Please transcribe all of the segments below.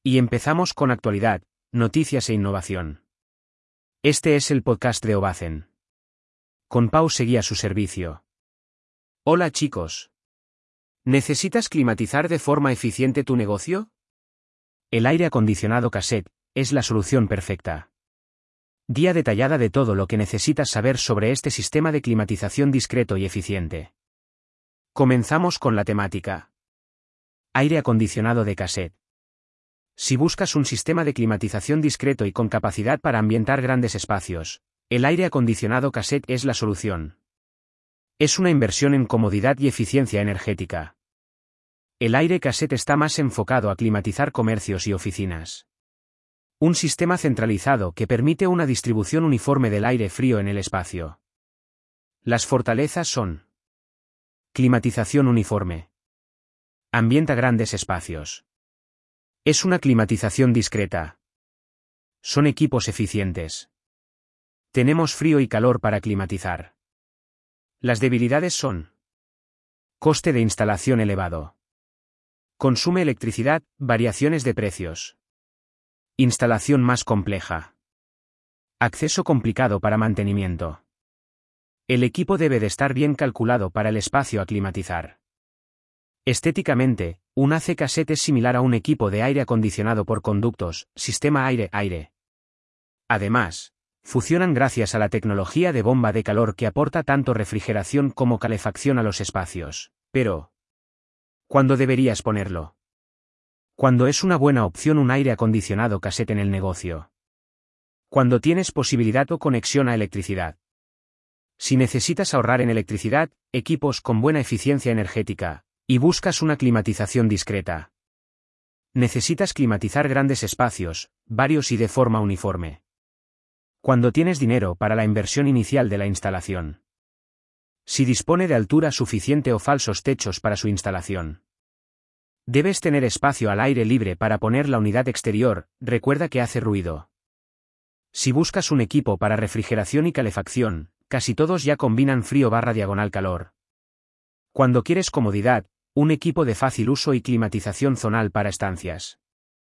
Y empezamos con actualidad, noticias e innovación. Este es el podcast de Ovacen. Con Pau Seguí a su servicio. Hola chicos. ¿Necesitas climatizar de forma eficiente tu negocio? El aire acondicionado cassette es la solución perfecta. Guía detallada de todo lo que necesitas saber sobre este sistema de climatización discreto y eficiente. Comenzamos con la temática. Aire acondicionado de cassette. Si buscas un sistema de climatización discreto y con capacidad para ambientar grandes espacios, el aire acondicionado cassette es la solución. Es una inversión en comodidad y eficiencia energética. El aire cassette está más enfocado a climatizar comercios y oficinas. Un sistema centralizado que permite una distribución uniforme del aire frío en el espacio. Las fortalezas son: climatización uniforme. Ambienta grandes espacios. Es una climatización discreta. Son equipos eficientes. Tenemos frío y calor para climatizar. Las debilidades son: coste de instalación elevado. Consume electricidad, variaciones de precios. Instalación más compleja. Acceso complicado para mantenimiento. El equipo debe de estar bien calculado para el espacio a climatizar. Estéticamente, un AC cassette es similar a un equipo de aire acondicionado por conductos, sistema aire-aire. Además, funcionan gracias a la tecnología de bomba de calor que aporta tanto refrigeración como calefacción a los espacios. Pero, ¿cuándo deberías ponerlo? Cuando es una buena opción un aire acondicionado cassette en el negocio. Cuando tienes posibilidad o conexión a electricidad. Si necesitas ahorrar en electricidad, equipos con buena eficiencia energética, y buscas una climatización discreta. Necesitas climatizar grandes espacios, varios y de forma uniforme. Cuando tienes dinero para la inversión inicial de la instalación. Si dispone de altura suficiente o falsos techos para su instalación. Debes tener espacio al aire libre para poner la unidad exterior, recuerda que hace ruido. Si buscas un equipo para refrigeración y calefacción, casi todos ya combinan frío/calor. Cuando quieres comodidad, un equipo de fácil uso y climatización zonal para estancias.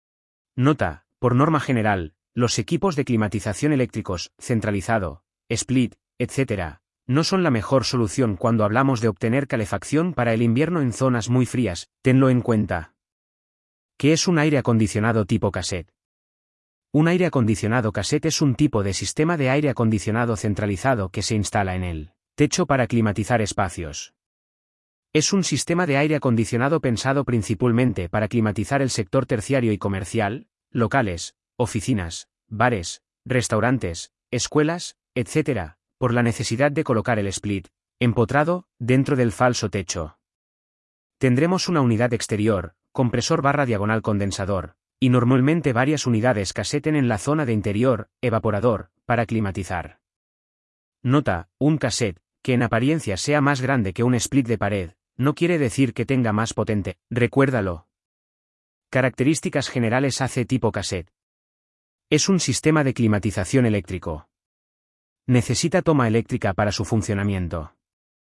Nota: por norma general, los equipos de climatización eléctricos, centralizado, split, etc., no son la mejor solución cuando hablamos de obtener calefacción para el invierno en zonas muy frías, tenlo en cuenta. ¿Qué es un aire acondicionado tipo cassette? Un aire acondicionado cassette es un tipo de sistema de aire acondicionado centralizado que se instala en el techo para climatizar espacios. Es un sistema de aire acondicionado pensado principalmente para climatizar el sector terciario y comercial, locales, oficinas, bares, restaurantes, escuelas, etc., por la necesidad de colocar el split, empotrado, dentro del falso techo. Tendremos una unidad exterior, compresor/condensador, y normalmente varias unidades cassette en la zona de interior, evaporador, para climatizar. Nota: un cassette, que en apariencia sea más grande que un split de pared, no quiere decir que tenga más potente, recuérdalo. Características generales AC tipo cassette. Es un sistema de climatización eléctrico. Necesita toma eléctrica para su funcionamiento.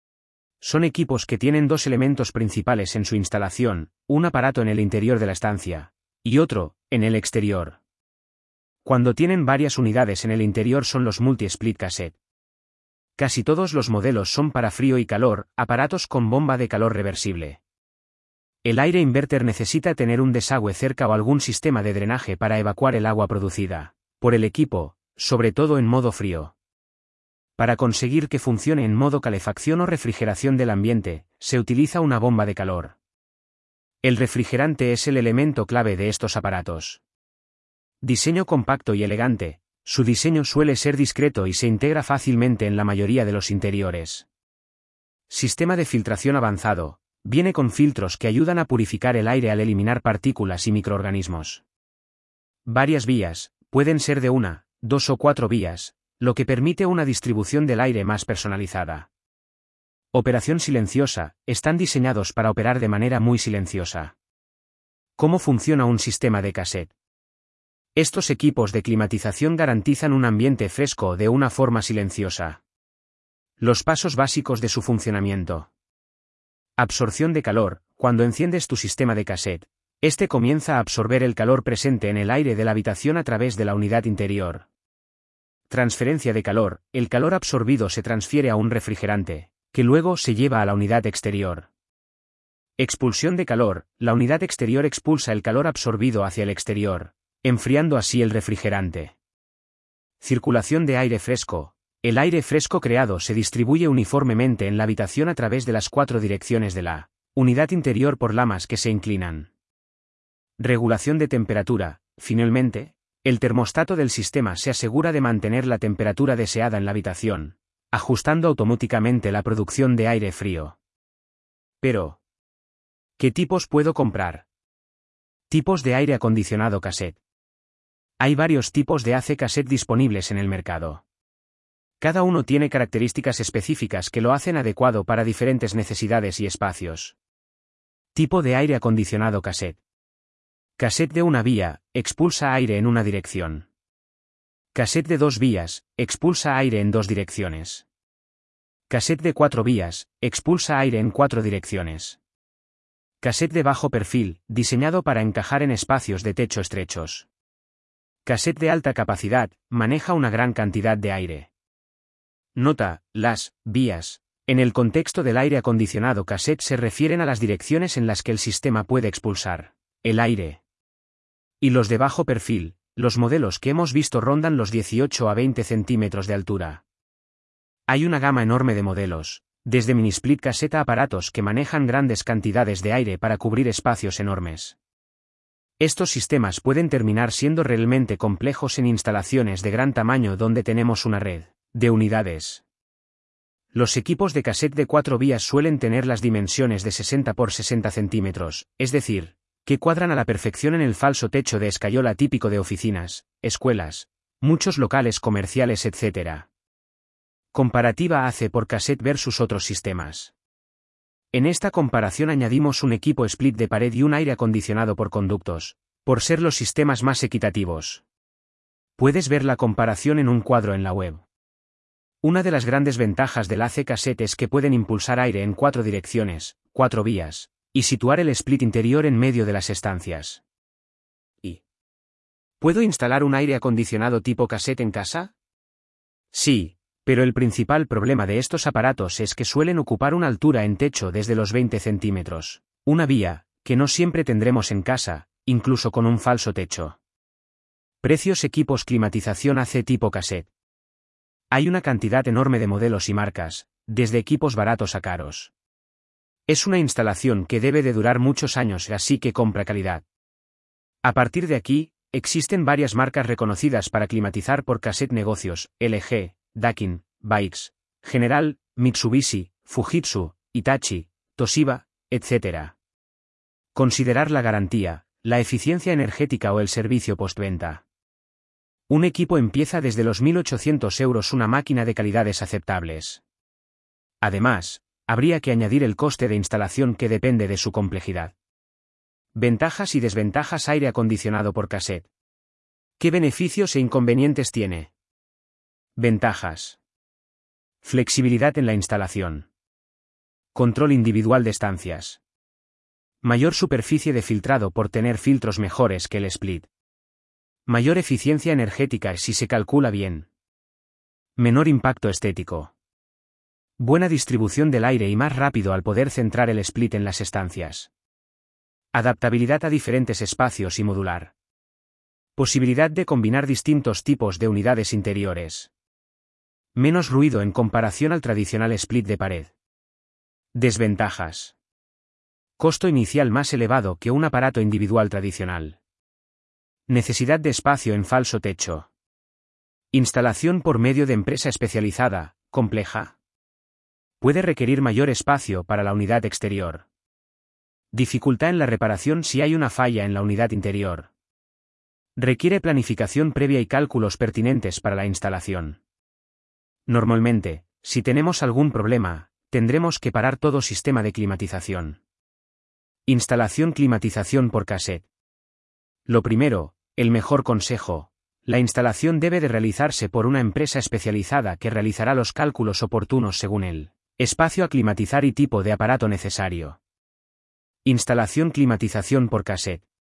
Son equipos que tienen dos elementos principales en su instalación, un aparato en el interior de la estancia, y otro, en el exterior. Cuando tienen varias unidades en el interior son los multi-split cassette. Casi todos los modelos son para frío y calor, aparatos con bomba de calor reversible. El aire inverter necesita tener un desagüe cerca o algún sistema de drenaje para evacuar el agua producida por el equipo, sobre todo en modo frío. Para conseguir que funcione en modo calefacción o refrigeración del ambiente, se utiliza una bomba de calor. El refrigerante es el elemento clave de estos aparatos. Diseño compacto y elegante, su diseño suele ser discreto y se integra fácilmente en la mayoría de los interiores. Sistema de filtración avanzado, viene con filtros que ayudan a purificar el aire al eliminar partículas y microorganismos. Varias vías, pueden ser de 1, 2 o 4 vías, lo que permite una distribución del aire más personalizada. Operación silenciosa, están diseñados para operar de manera muy silenciosa. ¿Cómo funciona un sistema de cassette? Estos equipos de climatización garantizan un ambiente fresco de una forma silenciosa. Los pasos básicos de su funcionamiento. Absorción de calor. Cuando enciendes tu sistema de cassette, Este comienza a absorber el calor presente en el aire de la habitación a través de la unidad interior. Transferencia de calor: el calor absorbido se transfiere a un refrigerante, que luego se lleva a la unidad exterior. Expulsión de calor: la unidad exterior expulsa el calor absorbido hacia el exterior, enfriando así el refrigerante. Circulación de aire fresco: el aire fresco creado se distribuye uniformemente en la habitación a través de las 4 direcciones de la unidad interior por lamas que se inclinan. Regulación de temperatura: finalmente, el termostato del sistema se asegura de mantener la temperatura deseada en la habitación, ajustando automáticamente la producción de aire frío. Pero, ¿qué tipos puedo comprar? Tipos de aire acondicionado cassette. Hay varios tipos de AC cassette disponibles en el mercado. Cada uno tiene características específicas que lo hacen adecuado para diferentes necesidades y espacios. Tipo de aire acondicionado cassette. Cassette de una vía, expulsa aire en una dirección. Cassette de 2 vías, expulsa aire en 2 direcciones. Cassette de 4 vías, expulsa aire en 4 direcciones. Cassette de bajo perfil, diseñado para encajar en espacios de techo estrechos. Cassette de alta capacidad, maneja una gran cantidad de aire. Nota: las vías, en el contexto del aire acondicionado cassette se refieren a las direcciones en las que el sistema puede expulsar el aire. Y los de bajo perfil, los modelos que hemos visto rondan los 18 a 20 centímetros de altura. Hay una gama enorme de modelos, desde mini split cassette a aparatos que manejan grandes cantidades de aire para cubrir espacios enormes. Estos sistemas pueden terminar siendo realmente complejos en instalaciones de gran tamaño donde tenemos una red de unidades. Los equipos de cassette de 4 vías suelen tener las dimensiones de 60 por 60 centímetros, es decir, que cuadran a la perfección en el falso techo de escayola típico de oficinas, escuelas, muchos locales comerciales, etc. Comparativa AC por cassette versus otros sistemas. En esta comparación añadimos un equipo split de pared y un aire acondicionado por conductos, por ser los sistemas más equitativos. Puedes ver la comparación en un cuadro en la web. Una de las grandes ventajas del AC cassette es que pueden impulsar aire en 4 direcciones, 4 vías, y situar el split interior en medio de las estancias. ¿Y puedo instalar un aire acondicionado tipo cassette en casa? Sí, pero el principal problema de estos aparatos es que suelen ocupar una altura en techo desde los 20 centímetros, una vía, que no siempre tendremos en casa, incluso con un falso techo. Precios: equipos climatización AC tipo cassette. Hay una cantidad enorme de modelos y marcas, desde equipos baratos a caros. Es una instalación que debe de durar muchos años, así que compra calidad. A partir de aquí, existen varias marcas reconocidas para climatizar por cassette: negocios, LG, Daikin, Bikes, General, Mitsubishi, Fujitsu, Hitachi, Toshiba, etc. Considerar la garantía, la eficiencia energética o el servicio postventa. Un equipo empieza desde los 1.800 euros, una máquina de calidades aceptables. Además, habría que añadir el coste de instalación que depende de su complejidad. Ventajas y desventajas: aire acondicionado por cassette. ¿Qué beneficios e inconvenientes tiene? Ventajas: flexibilidad en la instalación. Control individual de estancias. Mayor superficie de filtrado por tener filtros mejores que el split. Mayor eficiencia energética si se calcula bien. Menor impacto estético. Buena distribución del aire y más rápido al poder centrar el split en las estancias. Adaptabilidad a diferentes espacios y modular. Posibilidad de combinar distintos tipos de unidades interiores. Menos ruido en comparación al tradicional split de pared. Desventajas. Costo inicial más elevado que un aparato individual tradicional. Necesidad de espacio en falso techo. Instalación por medio de empresa especializada, compleja. Puede requerir mayor espacio para la unidad exterior. Dificultad en la reparación si hay una falla en la unidad interior. Requiere planificación previa y cálculos pertinentes para la instalación. Normalmente, si tenemos algún problema, tendremos que parar todo sistema de climatización. Instalación climatización por cassette. Lo primero, el mejor consejo: la instalación debe de realizarse por una empresa especializada que realizará los cálculos oportunos según el espacio a climatizar y tipo de aparato necesario. Instalación climatización por cassette.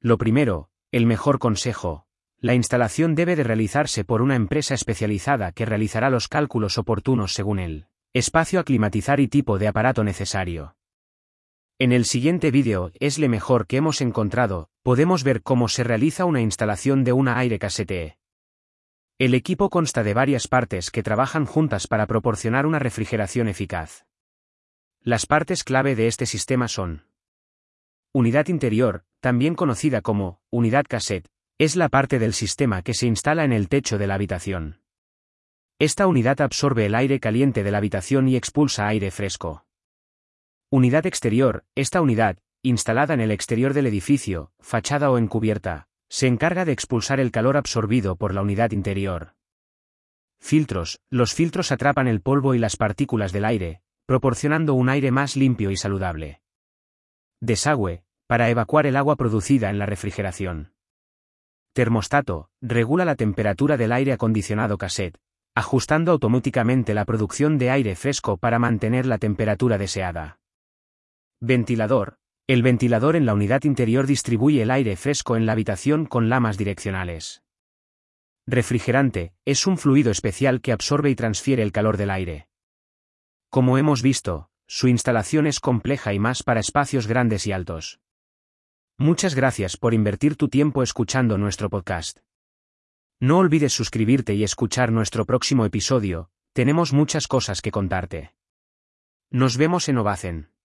Lo primero, el mejor consejo: la instalación debe de realizarse por una empresa especializada que realizará los cálculos oportunos según el espacio a climatizar y tipo de aparato necesario. En el siguiente vídeo es lo mejor que hemos encontrado, podemos ver cómo se realiza una instalación de una aire cassette. El equipo consta de varias partes que trabajan juntas para proporcionar una refrigeración eficaz. Las partes clave de este sistema son: unidad interior, también conocida como unidad cassette, es la parte del sistema que se instala en el techo de la habitación. Esta unidad absorbe el aire caliente de la habitación y expulsa aire fresco. Unidad exterior, esta unidad, instalada en el exterior del edificio, fachada o encubierta, se encarga de expulsar el calor absorbido por la unidad interior. Filtros, los filtros atrapan el polvo y las partículas del aire, proporcionando un aire más limpio y saludable. Desagüe, para evacuar el agua producida en la refrigeración. Termostato, regula la temperatura del aire acondicionado cassette, ajustando automáticamente la producción de aire fresco para mantener la temperatura deseada. Ventilador, el ventilador en la unidad interior distribuye el aire fresco en la habitación con lamas direccionales. Refrigerante, es un fluido especial que absorbe y transfiere el calor del aire. Como hemos visto, su instalación es compleja y más para espacios grandes y altos. Muchas gracias por invertir tu tiempo escuchando nuestro podcast. No olvides suscribirte y escuchar nuestro próximo episodio, tenemos muchas cosas que contarte. Nos vemos en Ovacen.